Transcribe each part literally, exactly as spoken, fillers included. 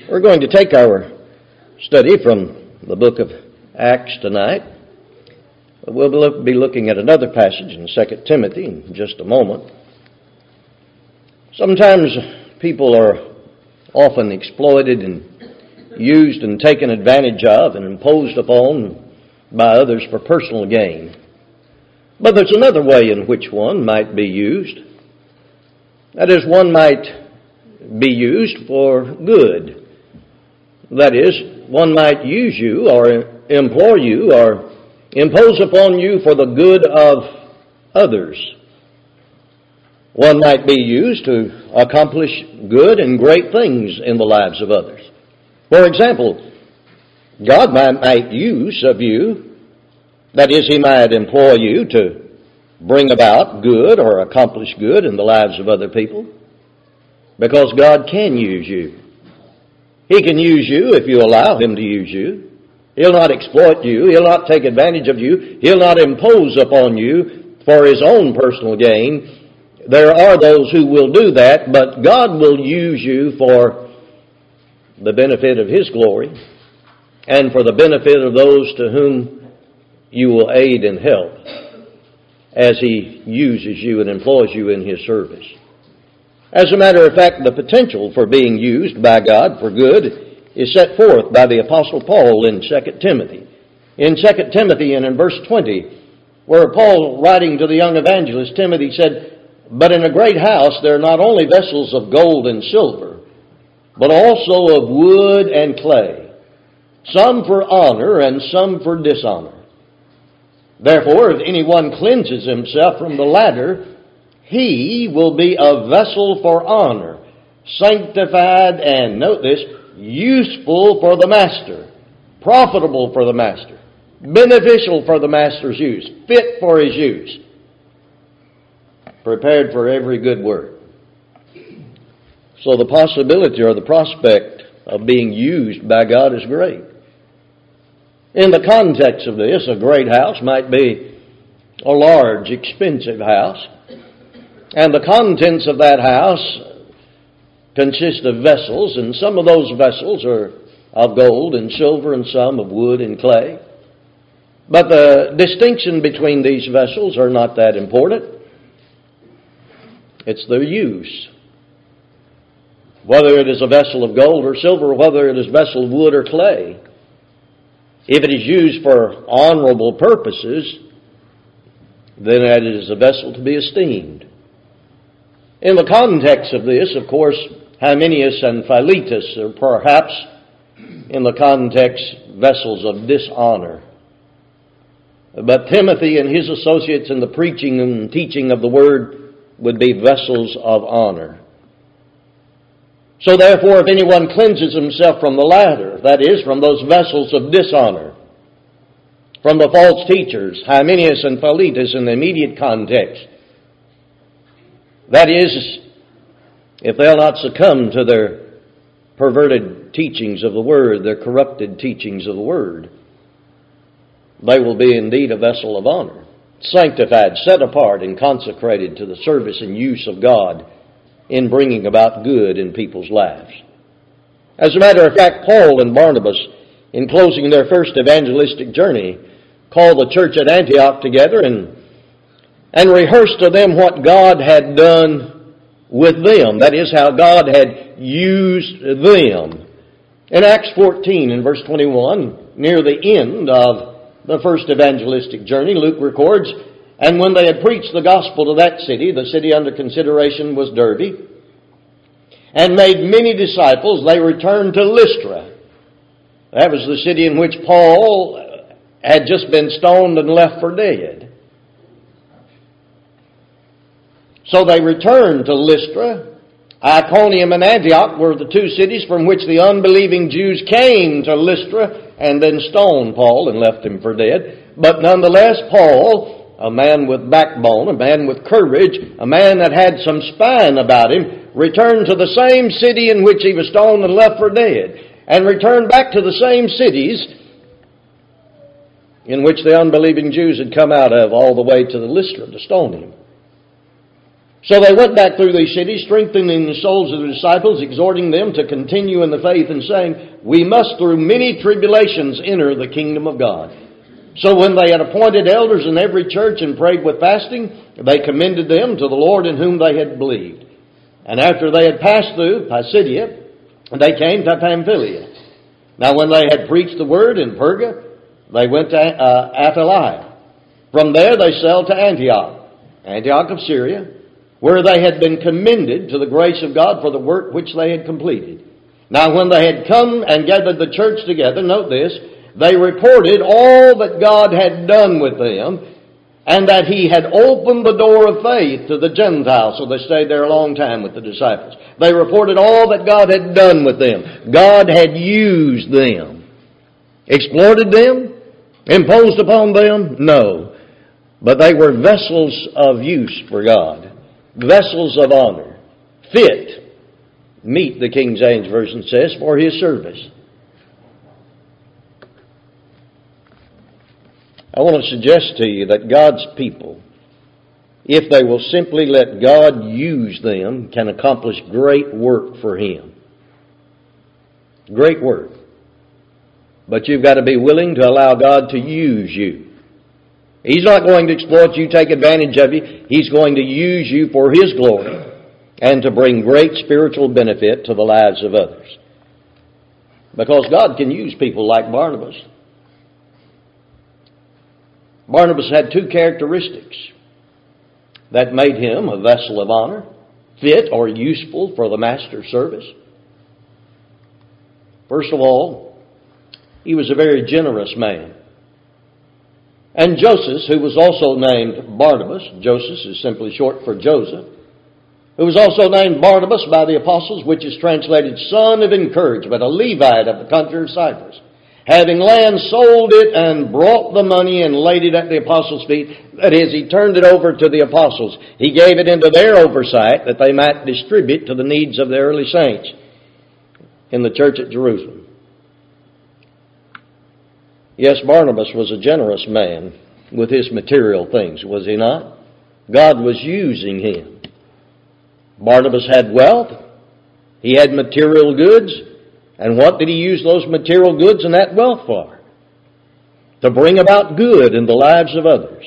We're going to take our study from the book of Acts tonight. We'll be looking at another passage in Second Timothy in just a moment. Sometimes people are often exploited and used and taken advantage of and imposed upon by others for personal gain. But there's another way in which one might be used. That is, one might be used for good. That is, one might use you or employ you or impose upon you for the good of others. One might be used to accomplish good and great things in the lives of others. For example, God might make use of you. That is, He might employ you to bring about good or accomplish good in the lives of other people, because God can use you. He can use you if you allow Him to use you. He'll not exploit you. He'll not take advantage of you. He'll not impose upon you for His own personal gain. There are those who will do that, but God will use you for the benefit of His glory and for the benefit of those to whom you will aid and help as He uses you and employs you in His service. As a matter of fact, the potential for being used by God for good is set forth by the Apostle Paul in Second Timothy. In Second Timothy and in verse twenty, where Paul, writing to the young evangelist Timothy, said, "But in a great house there are not only vessels of gold and silver, but also of wood and clay, some for honor and some for dishonor. Therefore, if anyone cleanses himself from the latter, he will be a vessel for honor, sanctified and," note this, "useful for the master, profitable for the master, beneficial for the master's use, fit for his use, prepared for every good work." So the possibility or the prospect of being used by God is great. In the context of this, a great house might be a large, expensive house, and the contents of that house consist of vessels, and some of those vessels are of gold and silver and some of wood and clay. But the distinction between these vessels are not that important. It's their use. Whether it is a vessel of gold or silver, whether it is a vessel of wood or clay, if it is used for honorable purposes, then it is a vessel to be esteemed. In the context of this, of course, Hymenaeus and Philetus are perhaps, in the context, vessels of dishonor. But Timothy and his associates in the preaching and teaching of the Word would be vessels of honor. So therefore, if anyone cleanses himself from the latter, that is, from those vessels of dishonor, from the false teachers, Hymenaeus and Philetus in the immediate context, that is, if they'll not succumb to their perverted teachings of the Word, their corrupted teachings of the Word, they will be indeed a vessel of honor, sanctified, set apart, and consecrated to the service and use of God in bringing about good in people's lives. As a matter of fact, Paul and Barnabas, in closing their first evangelistic journey, called the church at Antioch together and and rehearsed to them what God had done with them. That is, how God had used them. In Acts fourteen, in verse twenty-one, near the end of the first evangelistic journey, Luke records, "And when they had preached the gospel to that city," the city under consideration was Derbe, "and made many disciples, they returned to Lystra." That was the city in which Paul had just been stoned and left for dead. So they returned to Lystra. Iconium and Antioch were the two cities from which the unbelieving Jews came to Lystra and then stoned Paul and left him for dead. But nonetheless, Paul, a man with backbone, a man with courage, a man that had some spine about him, returned to the same city in which he was stoned and left for dead, and returned back to the same cities in which the unbelieving Jews had come out of all the way to the Lystra to stone him. So they went back through these cities, strengthening the souls of the disciples, exhorting them to continue in the faith, and saying, we must through many tribulations enter the kingdom of God. So when they had appointed elders in every church and prayed with fasting, they commended them to the Lord in whom they had believed. And after they had passed through Pisidia, they came to Pamphylia. Now when they had preached the word in Perga, they went to uh, Attalia. From there they sailed to Antioch, Antioch of Syria, where they had been commended to the grace of God for the work which they had completed. Now when they had come and gathered the church together, note this, they reported all that God had done with them, and that He had opened the door of faith to the Gentiles. So they stayed there a long time with the disciples. They reported all that God had done with them. God had used them. Exploited them? Imposed upon them? No. But they were vessels of use for God. Vessels of honor. Fit, meet, the King James Version says, for His service. I want to suggest to you that God's people, if they will simply let God use them, can accomplish great work for Him. Great work. But you've got to be willing to allow God to use you. He's not going to exploit you, take advantage of you. He's going to use you for His glory and to bring great spiritual benefit to the lives of others. Because God can use people like Barnabas. Barnabas had two characteristics that made him a vessel of honor, fit or useful for the master's service. First of all, he was a very generous man. And Joseph, who was also named Barnabas, Joseph is simply short for Joseph, who was also named Barnabas by the apostles, which is translated son of encouragement, a Levite of the country of Cyprus. Having land, sold it and brought the money and laid it at the apostles' feet. That is, he turned it over to the apostles. He gave it into their oversight that they might distribute to the needs of the early saints in the church at Jerusalem. Yes, Barnabas was a generous man with his material things, was he not? God was using him. Barnabas had wealth. He had material goods. And what did he use those material goods and that wealth for? To bring about good in the lives of others.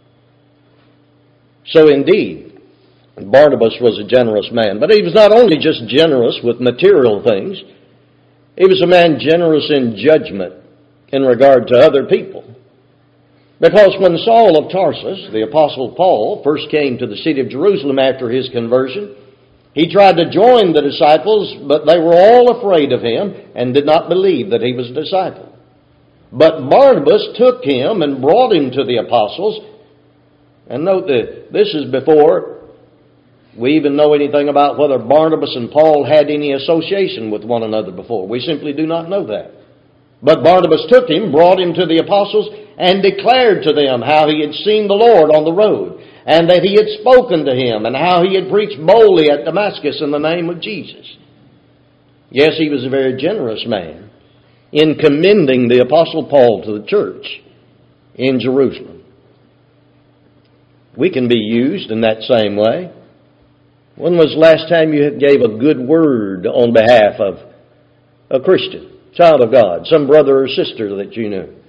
So indeed, Barnabas was a generous man. But he was not only just generous with material things. He was a man generous in judgment in regard to other people. Because when Saul of Tarsus, the Apostle Paul, first came to the city of Jerusalem after his conversion, he tried to join the disciples, but they were all afraid of him and did not believe that he was a disciple. But Barnabas took him and brought him to the apostles. And note that this is before we even know anything about whether Barnabas and Paul had any association with one another before. We simply do not know that. But Barnabas took him, brought him to the apostles, and declared to them how he had seen the Lord on the road, and that he had spoken to him, and how he had preached boldly at Damascus in the name of Jesus. Yes, he was a very generous man in commending the Apostle Paul to the church in Jerusalem. We can be used in that same way. When was the last time you gave a good word on behalf of a Christian, child of God, some brother or sister that you knew?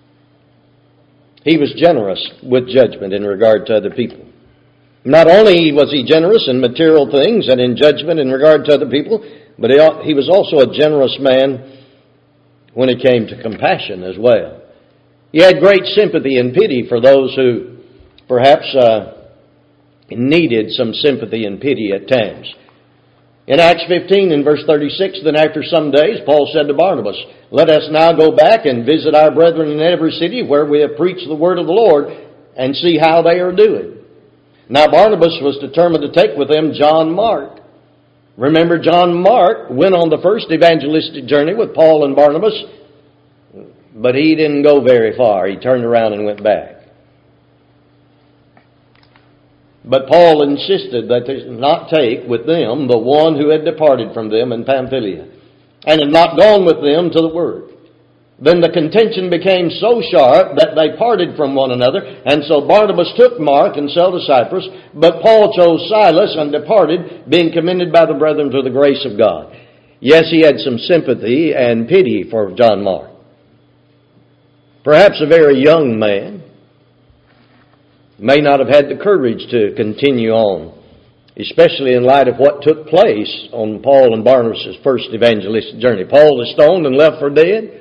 He was generous with judgment in regard to other people. Not only was he generous in material things and in judgment in regard to other people, but he was also a generous man when it came to compassion as well. He had great sympathy and pity for those who perhaps uh, needed some sympathy and pity at times. In Acts fifteen, in verse thirty-six, then after some days, Paul said to Barnabas, let us now go back and visit our brethren in every city where we have preached the word of the Lord and see how they are doing. Now Barnabas was determined to take with him John Mark. Remember, John Mark went on the first evangelistic journey with Paul and Barnabas, but he didn't go very far. He turned around and went back. But Paul insisted that they not take with them the one who had departed from them in Pamphylia, and had not gone with them to the word. then the contention became so sharp that they parted from one another. And so Barnabas took Mark and sailed to Cyprus, but Paul chose Silas and departed, being commended by the brethren to the grace of God. Yes, he had some sympathy and pity for John Mark. Perhaps a very young man may not have had the courage to continue on, especially in light of what took place on Paul and Barnabas' first evangelistic journey. Paul was stoned and left for dead.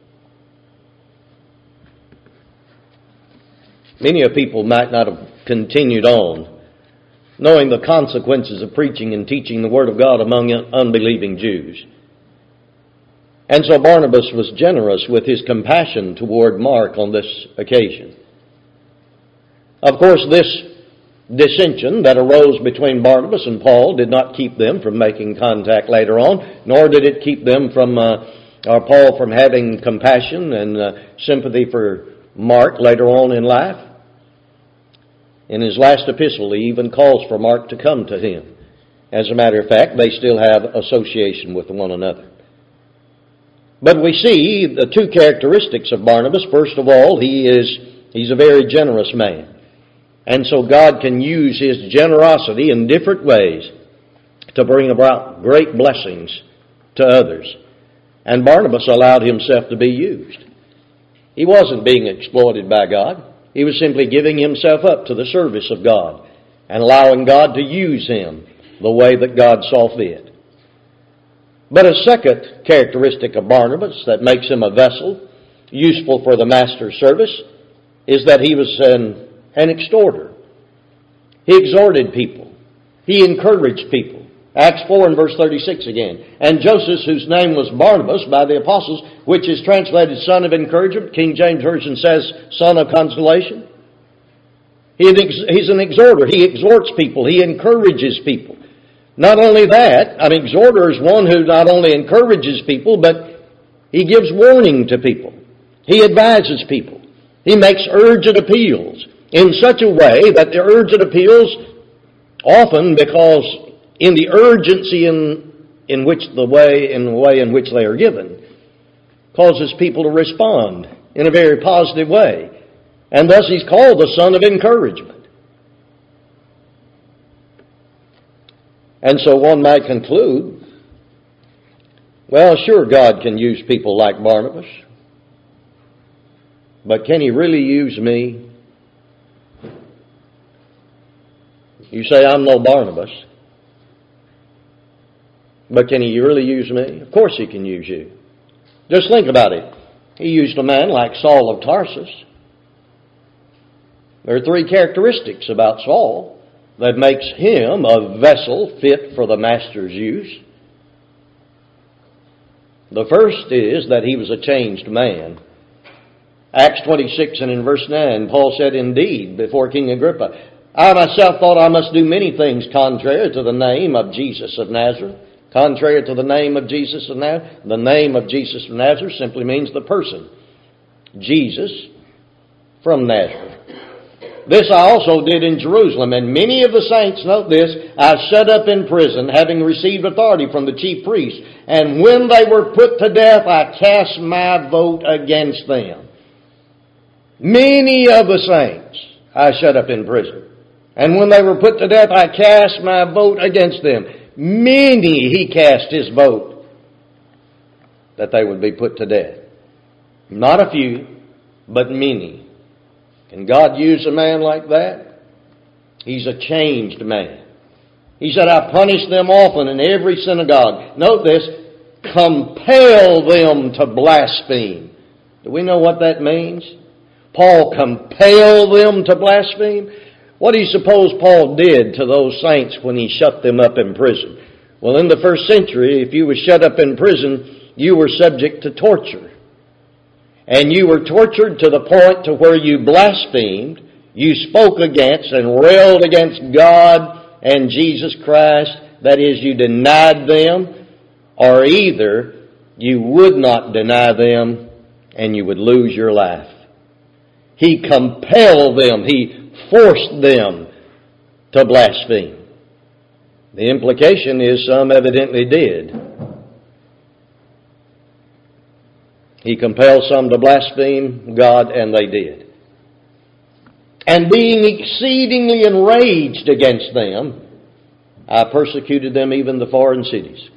Many of people might not have continued on, knowing the consequences of preaching and teaching the Word of God among unbelieving Jews. And so Barnabas was generous with his compassion toward Mark on this occasion. Of course, this dissension that arose between Barnabas and Paul did not keep them from making contact later on, nor did it keep them from, uh, or Paul from having compassion and uh, sympathy for Mark later on in life. In his last epistle, he even calls for Mark to come to him. As a matter of fact, they still have association with one another. But we see the two characteristics of Barnabas. First of all, he is he's a very generous man. And so God can use his generosity in different ways to bring about great blessings to others. And Barnabas allowed himself to be used. He wasn't being exploited by God. He was simply giving himself up to the service of God and allowing God to use him the way that God saw fit. But a second characteristic of Barnabas that makes him a vessel useful for the master's service is that he was an an exhorter. He exhorted people. He encouraged people. Acts four and verse thirty-six again. And Joseph, whose name was Barnabas by the apostles, which is translated son of encouragement, King James Version says son of consolation. He, he's an exhorter. He exhorts people. He encourages people. Not only that, an exhorter is one who not only encourages people, but he gives warning to people. He advises people. He makes urgent appeals in such a way that the urgent appeals, often because in the urgency in in which the way in the way in which they are given, causes people to respond in a very positive way. And thus he's called the son of encouragement. And so one might conclude, well, sure, God can use people like Barnabas, but can he really use me? You say, I'm no Barnabas. But can he really use me? Of course he can use you. Just think about it. He used a man like Saul of Tarsus. There are three characteristics about Saul that makes him a vessel fit for the master's use. The first is that he was a changed man. Acts twenty-six and in verse nine, Paul said, indeed, before King Agrippa, I myself thought I must do many things contrary to the name of Jesus of Nazareth. Contrary to the name of Jesus of Nazareth. The name of Jesus of Nazareth simply means the person. Jesus from Nazareth. This I also did in Jerusalem, and many of the saints, note this, I shut up in prison, having received authority from the chief priests. And when they were put to death, I cast my vote against them. Many of the saints I shut up in prison. And when they were put to death, I cast my vote against them. Many he cast his vote that they would be put to death. Not a few, but many. Can God use a man like that? He's a changed man. He said, I punish them often in every synagogue. Note this, compel them to blaspheme. Do we know what that means? Paul compelled them to blaspheme. What do you suppose Paul did to those saints when he shut them up in prison? Well, in the first century, if you were shut up in prison, you were subject to torture. And you were tortured to the point to where you blasphemed, you spoke against and railed against God and Jesus Christ. That is, you denied them, or either you would not deny them and you would lose your life. He compelled them. He forced them to blaspheme. The implication is some evidently did. He compelled some to blaspheme God, and they did. And being exceedingly enraged against them, I persecuted them even the foreign cities.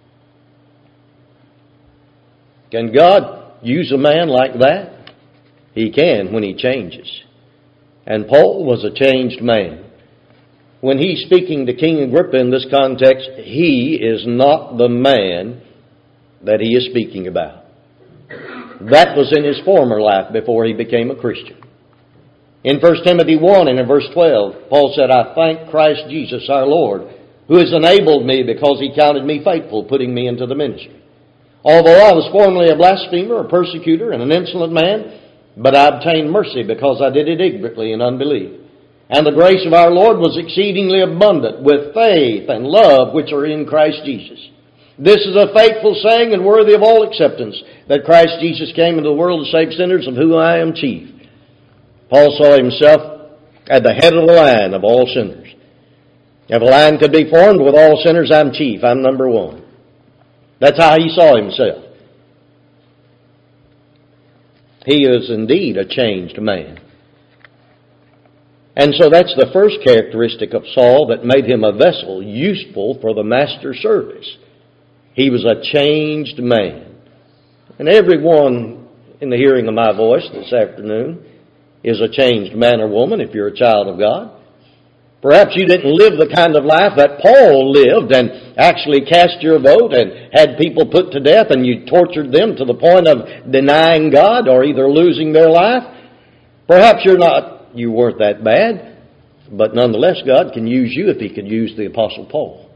Can God use a man like that? He can when He changes. And Paul was a changed man. When he's speaking to King Agrippa in this context, he is not the man that he is speaking about. That was in his former life before he became a Christian. In First Timothy one and in verse twelve, Paul said, I thank Christ Jesus our Lord, who has enabled me because He counted me faithful, putting me into the ministry. Although I was formerly a blasphemer, a persecutor, and an insolent man, but I obtained mercy because I did it ignorantly in unbelief. And the grace of our Lord was exceedingly abundant with faith and love which are in Christ Jesus. This is a faithful saying and worthy of all acceptance, that Christ Jesus came into the world to save sinners, of whom I am chief. Paul saw himself at the head of the line of all sinners. If a line could be formed with all sinners, I'm chief. I'm number one. That's how he saw himself. He is indeed a changed man. And so that's the first characteristic of Saul that made him a vessel useful for the master's service. He was a changed man. And everyone in the hearing of my voice this afternoon is a changed man or woman if you're a child of God. Perhaps you didn't live the kind of life that Paul lived and actually cast your vote and had people put to death and you tortured them to the point of denying God or either losing their life. Perhaps you're not, you weren't that bad, but nonetheless God can use you if He could use the Apostle Paul.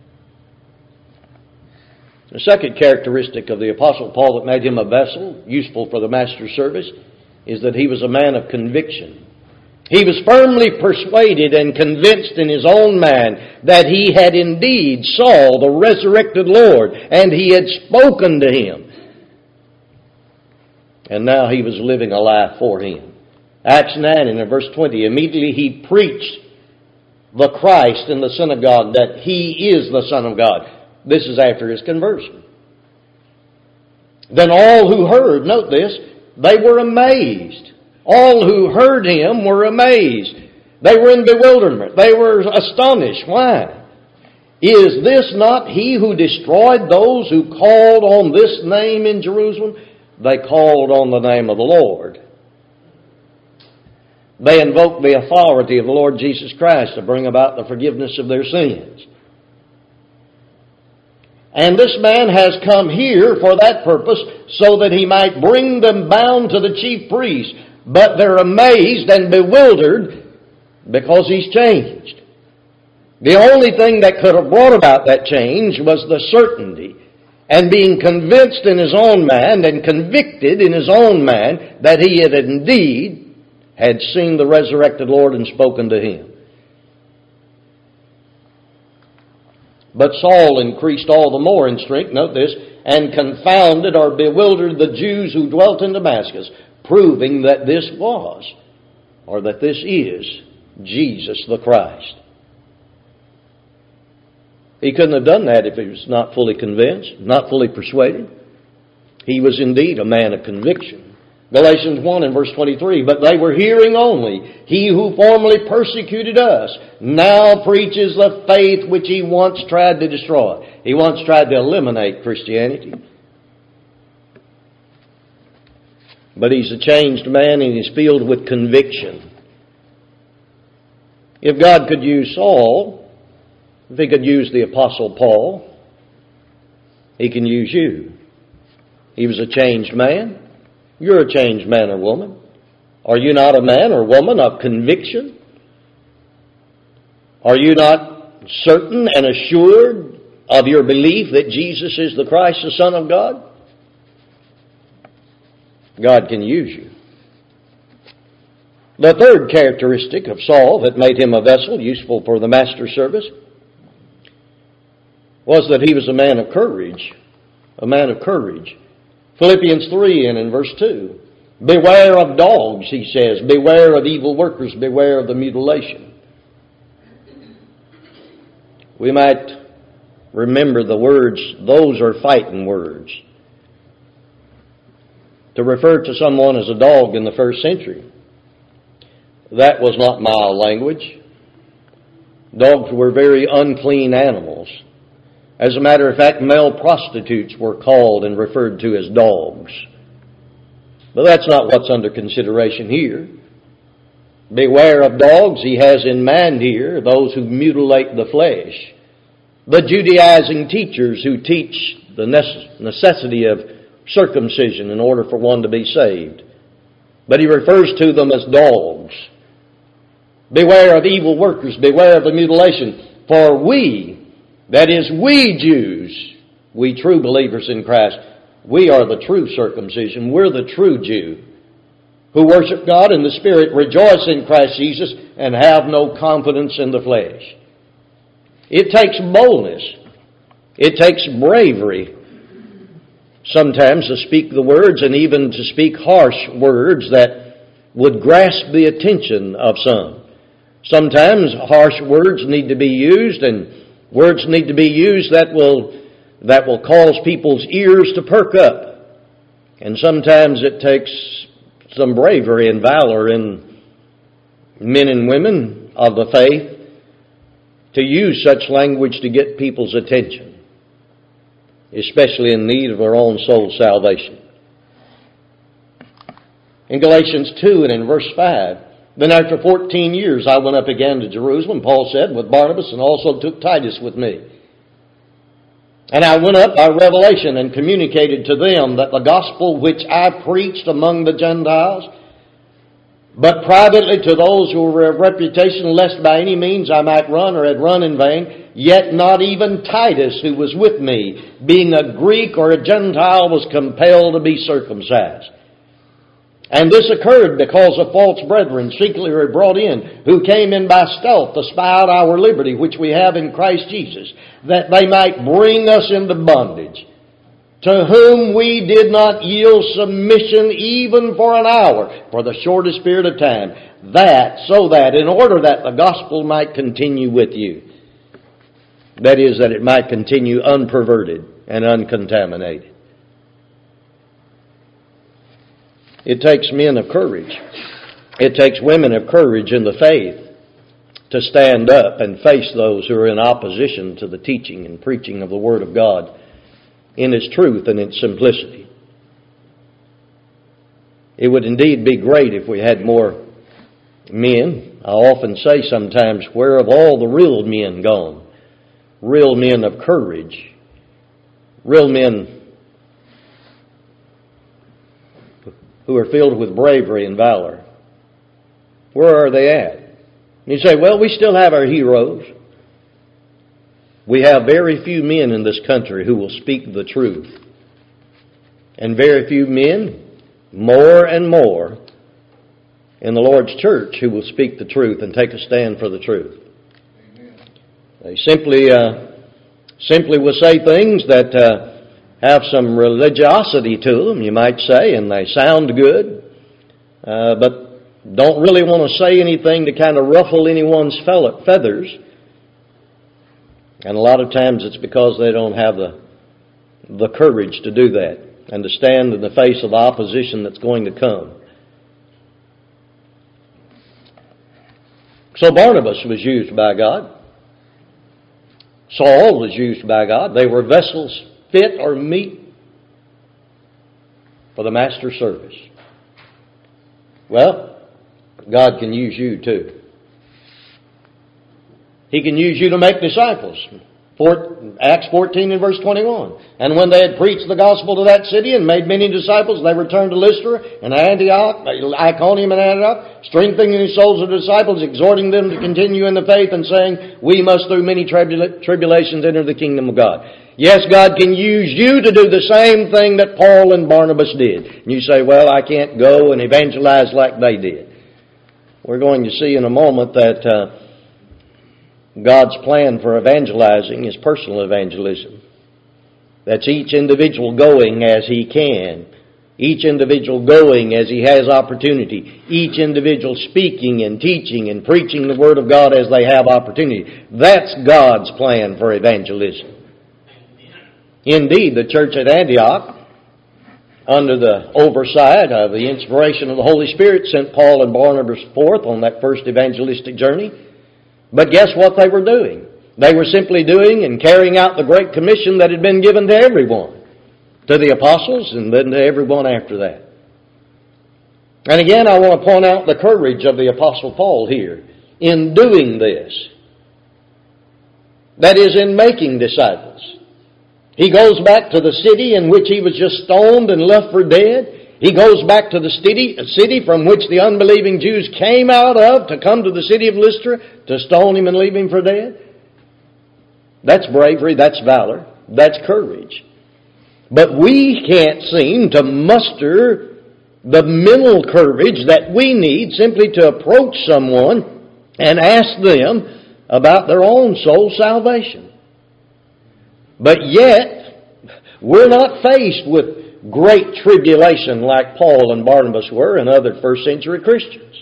The second characteristic of the Apostle Paul that made him a vessel useful for the master's service is that he was a man of conviction. He was firmly persuaded and convinced in his own mind that he had indeed saw the resurrected Lord and He had spoken to him. And now he was living a life for Him. Acts nine and in verse twenty, immediately he preached the Christ in the synagogue, that He is the Son of God. This is after his conversion. Then all who heard, note this, they were amazed. All who heard him were amazed. They were in bewilderment. They were astonished. Why? Is this not He who destroyed those who called on this name in Jerusalem? They called on the name of the Lord. They invoked the authority of the Lord Jesus Christ to bring about the forgiveness of their sins. And this man has come here for that purpose, so that he might bring them bound to the chief priest. But they're amazed and bewildered because he's changed. The only thing that could have brought about that change was the certainty and being convinced in his own mind and convicted in his own mind that he had indeed had seen the resurrected Lord and spoken to Him. But Saul increased all the more in strength, note this, and confounded or bewildered the Jews who dwelt in Damascus, proving that this was, or that this is, Jesus the Christ. He couldn't have done that if he was not fully convinced, not fully persuaded. He was indeed a man of conviction. Galatians one and verse twenty-three, but they were hearing only. He who formerly persecuted us now preaches the faith which he once tried to destroy. He once tried to eliminate Christianity. But he's a changed man and he's filled with conviction. If God could use Saul, if He could use the Apostle Paul, He can use you. He was a changed man. You're a changed man or woman. Are you not a man or woman of conviction? Are you not certain and assured of your belief that Jesus is the Christ, the Son of God? God can use you. The third characteristic of Saul that made him a vessel useful for the master's service was that he was a man of courage. A man of courage. Philippians three and in verse two. Beware of dogs, he says. Beware of evil workers. Beware of the mutilation. We might remember the words, those are fighting words. to refer to someone as a dog in the first century. That was not mild language. Dogs were very unclean animals. As a matter of fact, male prostitutes were called and referred to as dogs. But that's not what's under consideration here. Beware of dogs, he has in mind here, those who mutilate the flesh. The Judaizing teachers who teach the necessity of circumcision in order for one to be saved. But he refers to them as dogs. Beware of evil workers, beware of the mutilation. For we, that is we Jews, we true believers in Christ, we are the true circumcision. We're the true Jew who worship God in the Spirit, rejoice in Christ Jesus, and have no confidence in the flesh. It takes boldness. It takes bravery sometimes to speak the words and even to speak harsh words that would grasp the attention of some. Sometimes harsh words need to be used, and words need to be used that will that will cause people's ears to perk up. And sometimes it takes some bravery and valor in men and women of the faith to use such language to get people's attention, especially in need of their own soul salvation. In Galatians two and in verse five, then after fourteen years I went up again to Jerusalem, Paul said, with Barnabas, and also took Titus with me. And I went up by revelation and communicated to them that the gospel which I preached among the Gentiles, but privately to those who were of reputation, lest by any means I might run or had run in vain, yet not even Titus, who was with me, being a Greek or a Gentile, was compelled to be circumcised. And this occurred because of false brethren secretly were brought in, who came in by stealth to spy out our liberty, which we have in Christ Jesus, that they might bring us into bondage, to whom we did not yield submission even for an hour, for the shortest period of time, that, so that, in order that the gospel might continue with you. That is, that it might continue unperverted and uncontaminated. It takes men of courage. It takes women of courage in the faith to stand up and face those who are in opposition to the teaching and preaching of the Word of God in its truth and its simplicity. It would indeed be great if we had more men. I often say sometimes, where have all the real men gone? Real men of courage. Real men who are filled with bravery and valor. Where are they at? And you say, well, we still have our heroes. We have very few men in this country who will speak the truth. And very few men, more and more, in the Lord's church who will speak the truth and take a stand for the truth. Amen. They simply, uh, simply will say things that uh, have some religiosity to them, you might say, and they sound good, uh, but don't really want to say anything to kind of ruffle anyone's feathers. And a lot of times it's because they don't have the the courage to do that and to stand in the face of the opposition that's going to come. So Barnabas was used by God. Saul was used by God. They were vessels fit or meet for the master's service. Well, God can use you too. He can use you to make disciples. Acts fourteen and verse twenty-one. And when they had preached the gospel to that city and made many disciples, they returned to Lystra and Antioch, Iconium and Antioch, strengthening the souls of the disciples, exhorting them to continue in the faith, and saying, we must through many tribula- tribulations enter the kingdom of God. Yes, God can use you to do the same thing that Paul and Barnabas did. And you say, well, I can't go and evangelize like they did. We're going to see in a moment that uh, God's plan for evangelizing is personal evangelism. That's each individual going as he can. Each individual going as he has opportunity. Each individual speaking and teaching and preaching the Word of God as they have opportunity. That's God's plan for evangelism. Indeed, the church at Antioch under the oversight of the inspiration of the Holy Spirit, sent Paul and Barnabas forth on that first evangelistic journey. But guess what they were doing? They were simply doing and carrying out the Great Commission that had been given to everyone, to the apostles and then to everyone after that. And again, I want to point out the courage of the Apostle Paul here in doing this. That is, in making disciples. He goes back to the city in which he was just stoned and left for dead. He goes back to the city, city from which the unbelieving Jews came out of to come to the city of Lystra to stone him and leave him for dead. That's bravery, that's valor, that's courage. But we can't seem to muster the mental courage that we need simply to approach someone and ask them about their own soul salvation. But yet, we're not faced with great tribulation like Paul and Barnabas were and other first century Christians.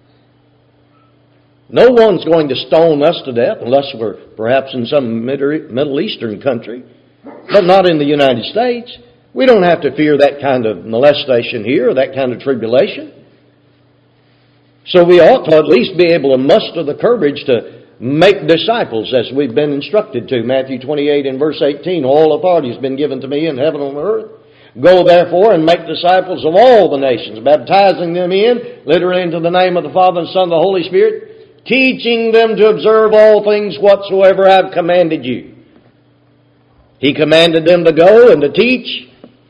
No one's going to stone us to death unless we're perhaps in some Middle Eastern country, but not in the United States. We don't have to fear that kind of molestation here or that kind of tribulation. So we ought to at least be able to muster the courage to make disciples as we've been instructed to. Matthew twenty-eight and verse eighteen, all authority has been given to me in heaven and on earth. Go therefore and make disciples of all the nations, baptizing them in, literally into the name of the Father and Son and the Holy Spirit, teaching them to observe all things whatsoever I've commanded you. He commanded them to go and to teach,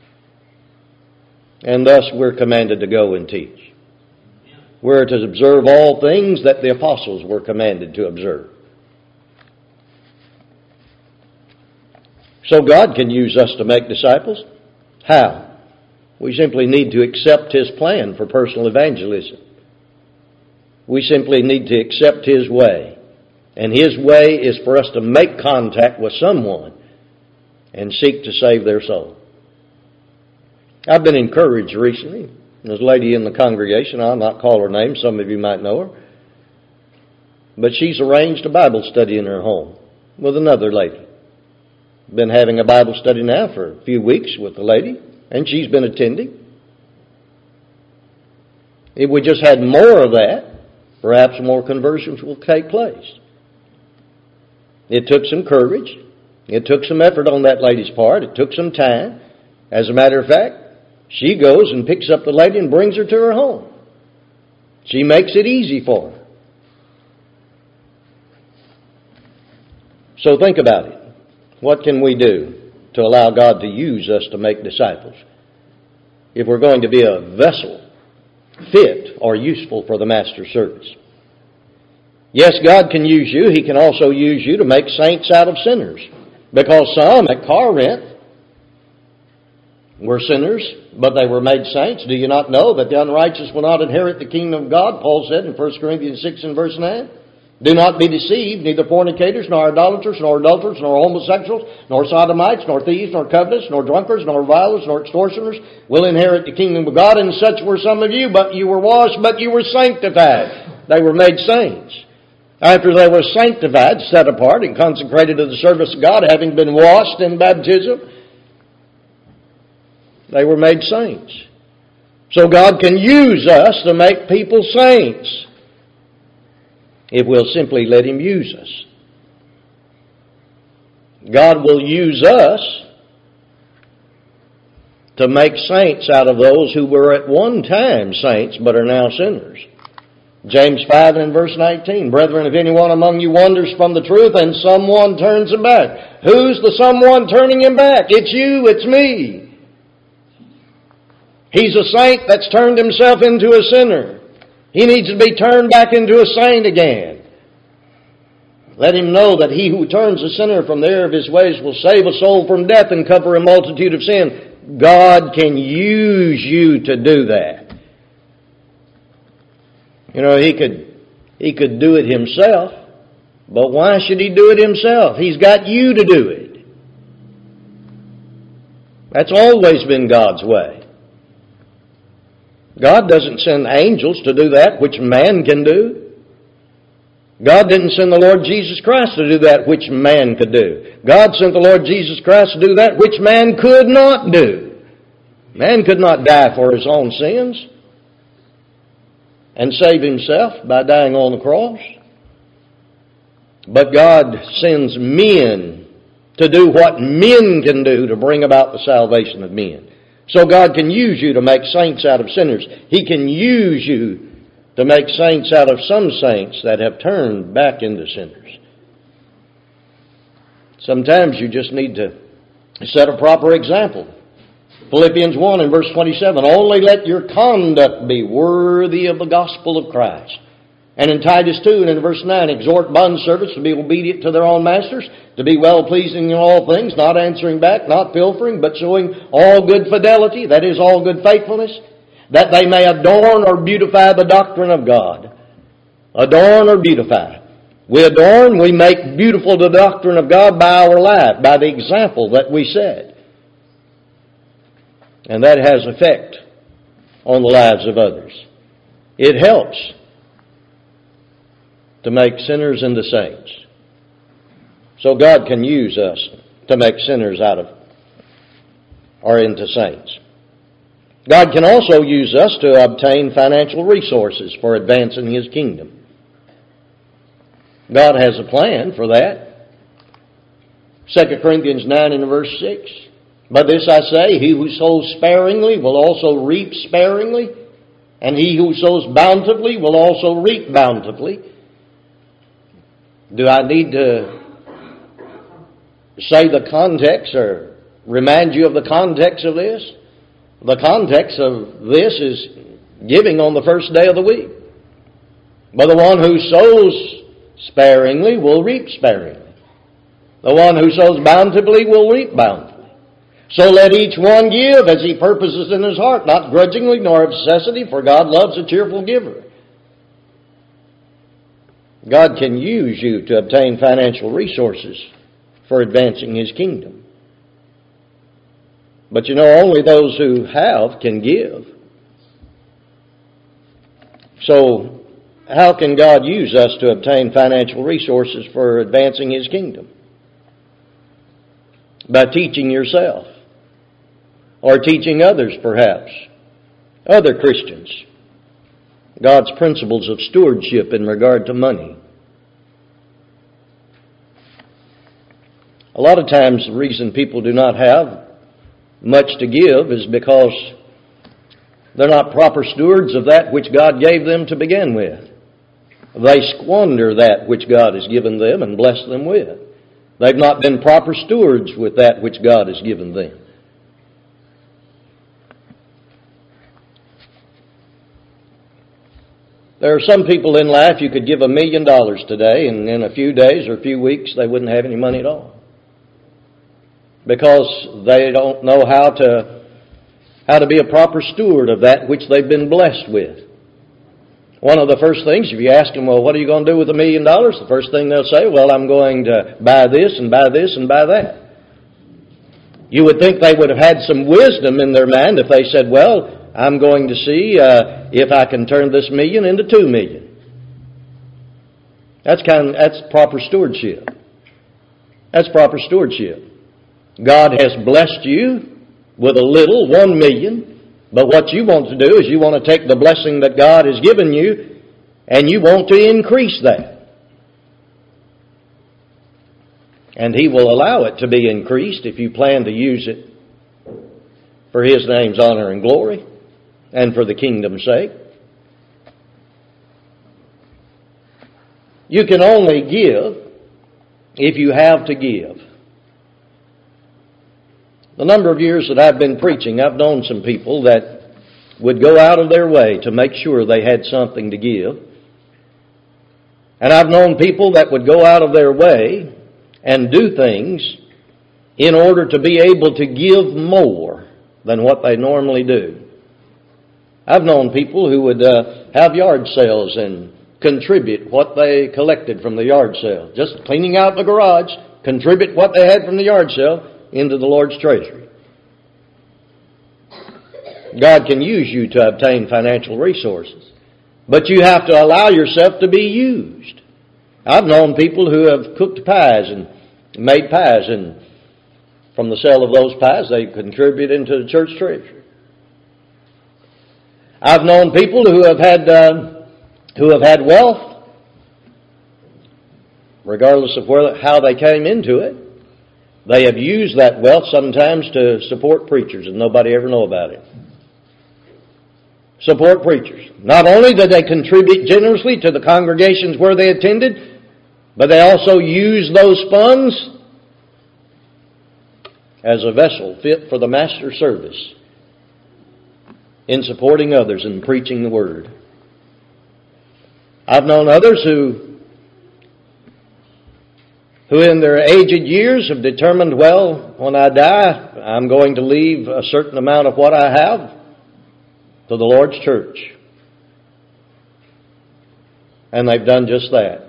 and thus we're commanded to go and teach. We're to observe all things that the apostles were commanded to observe. So God can use us to make disciples. How? We simply need to accept His plan for personal evangelism. We simply need to accept His way. And His way is for us to make contact with someone and seek to save their soul. I've been encouraged recently. There's a lady in the congregation, I'll not call her name, some of you might know her, but she's arranged a Bible study in her home with another lady. Been having a Bible study now for a few weeks with the lady, and she's been attending. If we just had more of that, perhaps more conversions will take place. It took some courage. It took some effort on that lady's part. It took some time. As a matter of fact, she goes and picks up the lady and brings her to her home. She makes it easy for her. So think about it. What can we do to allow God to use us to make disciples if we're going to be a vessel fit or useful for the Master's service? Yes, God can use you. He can also use you to make saints out of sinners. Because some at Corinth were sinners, but they were made saints. Do you not know that the unrighteous will not inherit the kingdom of God? Paul said in First Corinthians six and verse nine. Do not be deceived, neither fornicators, nor idolaters, nor adulterers, nor homosexuals, nor sodomites, nor thieves, nor covetous, nor drunkards, nor revilers, nor extortioners will inherit the kingdom of God. And such were some of you, but you were washed, but you were sanctified. They were made saints. After they were sanctified, set apart, and consecrated to the service of God, having been washed in baptism, they were made saints. So God can use us to make people saints if we'll simply let Him use us. God will use us to make saints out of those who were at one time saints but are now sinners. James five and verse nineteen, Brethren, if anyone among you wanders from the truth and someone turns him back. Who's the someone turning him back? It's you, it's me. He's a saint that's turned himself into a sinner. He needs to be turned back into a saint again. Let him know that he who turns a sinner from the error of his ways will save a soul from death and cover a multitude of sin. God can use you to do that. You know, he could, he could do it himself, but why should he do it himself? He's got you to do it. That's always been God's way. God doesn't send angels to do that which man can do. God didn't send the Lord Jesus Christ to do that which man could do. God sent the Lord Jesus Christ to do that which man could not do. Man could not die for his own sins and save himself by dying on the cross. But God sends men to do what men can do to bring about the salvation of men. So God can use you to make saints out of sinners. He can use you to make saints out of some saints that have turned back into sinners. Sometimes you just need to set a proper example. Philippians one and verse twenty-seven, only let your conduct be worthy of the gospel of Christ. And in Titus two and in verse nine, exhort bondservants to be obedient to their own masters, to be well-pleasing in all things, not answering back, not pilfering, but showing all good fidelity, that is, all good faithfulness, that they may adorn or beautify the doctrine of God. Adorn or beautify. We adorn, we make beautiful the doctrine of God by our life, by the example that we set. And that has effect on the lives of others. It helps to make sinners into saints. So God can use us to make sinners out of or into saints. God can also use us to obtain financial resources for advancing His kingdom. God has a plan for that. Second Corinthians nine and verse six. But this I say, he who sows sparingly will also reap sparingly, and he who sows bountifully will also reap bountifully. Do I need to say the context or remind you of the context of this? The context of this is giving on the first day of the week. But the one who sows sparingly will reap sparingly. The one who sows bountifully will reap bountifully. So let each one give as he purposes in his heart, not grudgingly nor of necessity, for God loves a cheerful giver. God can use you to obtain financial resources for advancing His kingdom. But you know, only those who have can give. So, how can God use us to obtain financial resources for advancing His kingdom? By teaching yourself. Or teaching others, perhaps. Other Christians. God's principles of stewardship in regard to money. A lot of times the reason people do not have much to give is because they're not proper stewards of that which God gave them to begin with. They squander that which God has given them and blessed them with. They've not been proper stewards with that which God has given them. There are some people in life you could give a million dollars today, and in a few days or a few weeks they wouldn't have any money at all. Because they don't know how to how to be a proper steward of that which they've been blessed with. One of the first things, if you ask them, well, what are you going to do with a million dollars? The first thing they'll say, well, I'm going to buy this and buy this and buy that. You would think they would have had some wisdom in their mind if they said, well, I'm going to see uh, if I can turn this million into two million. That's kind of, that's proper stewardship. That's proper stewardship. God has blessed you with a little, one million, but what you want to do is you want to take the blessing that God has given you and you want to increase that. And He will allow it to be increased if you plan to use it for His name's honor and glory and for the kingdom's sake. You can only give if you have to give. The number of years that I've been preaching, I've known some people that would go out of their way to make sure they had something to give. And I've known people that would go out of their way and do things in order to be able to give more than what they normally do. I've known people who would uh, have yard sales and contribute what they collected from the yard sale. Just cleaning out the garage, contribute what they had from the yard sale into the Lord's treasury. God can use you to obtain financial resources, but you have to allow yourself to be used. I've known people who have cooked pies and made pies, and from the sale of those pies, they contribute into the church treasury. I've known people who have had uh, who have had wealth, regardless of where how they came into it. They have used that wealth sometimes to support preachers, and nobody ever know about it. Support preachers. Not only did they contribute generously to the congregations where they attended, but they also used those funds as a vessel fit for the master's service in supporting others and preaching the Word. I've known others who who in their aged years have determined, well, when I die, I'm going to leave a certain amount of what I have to the Lord's church. And they've done just that.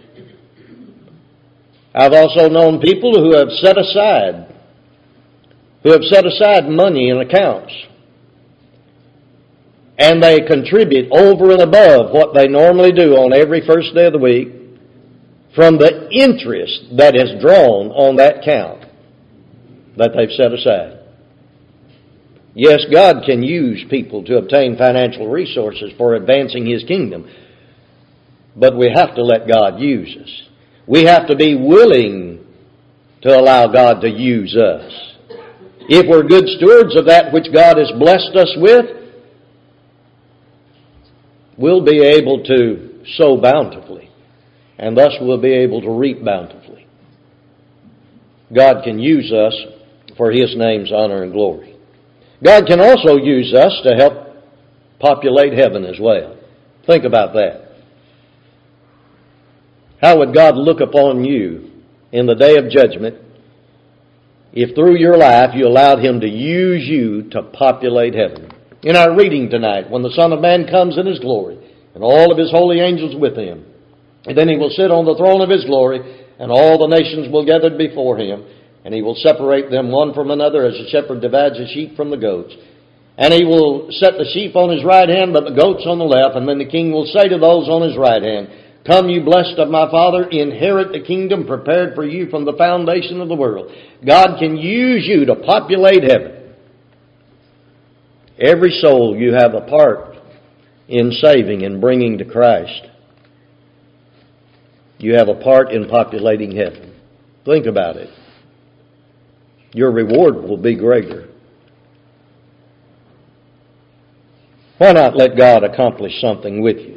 I've also known people who have set aside, who have set aside money in accounts. And they contribute over and above what they normally do on every first day of the week from the interest that is drawn on that account that they've set aside. Yes, God can use people to obtain financial resources for advancing His kingdom, but we have to let God use us. We have to be willing to allow God to use us. If we're good stewards of that which God has blessed us with, we'll be able to sow bountifully, and thus we'll be able to reap bountifully. God can use us for His name's honor and glory. God can also use us to help populate heaven as well. Think about that. How would God look upon you in the day of judgment if through your life you allowed Him to use you to populate heaven? In our reading tonight, when the Son of Man comes in His glory, and all of His holy angels with Him, and then He will sit on the throne of His glory, and all the nations will gather before Him, and He will separate them one from another as a shepherd divides the sheep from the goats. And He will set the sheep on His right hand, but the goats on the left, and then the King will say to those on His right hand, "Come, you blessed of my Father, inherit the kingdom prepared for you from the foundation of the world." God can use you to populate heaven. Every soul you have a part in saving and bringing to Christ. You have a part in populating heaven. Think about it. Your reward will be greater. Why not let God accomplish something with you?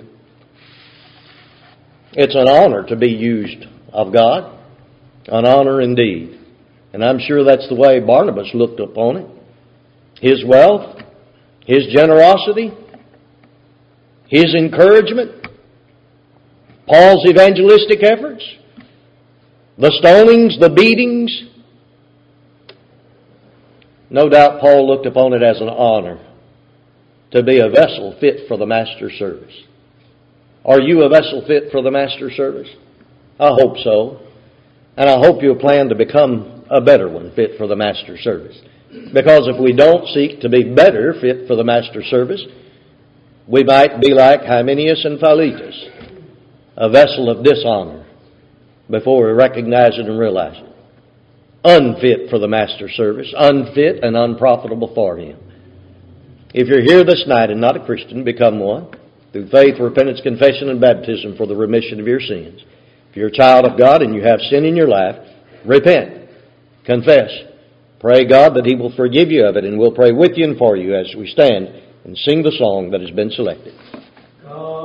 It's an honor to be used of God. An honor indeed. And I'm sure that's the way Barnabas looked upon it. His wealth, his generosity, his encouragement, Paul's evangelistic efforts, the stonings, the beatings. No doubt Paul looked upon it as an honor to be a vessel fit for the master's service. Are you a vessel fit for the master's service? I hope so. And I hope you'll plan to become a better one fit for the master's service. Because if we don't seek to be better fit for the master's service, we might be like Hymenaeus and Philetus, a vessel of dishonor, before we recognize it and realize it. Unfit for the master's service, unfit and unprofitable for Him. If you're here this night and not a Christian, become one through faith, repentance, confession, and baptism for the remission of your sins. If you're a child of God and you have sin in your life, repent, confess, pray God that He will forgive you of it, and we'll pray with you and for you as we stand and sing the song that has been selected. God.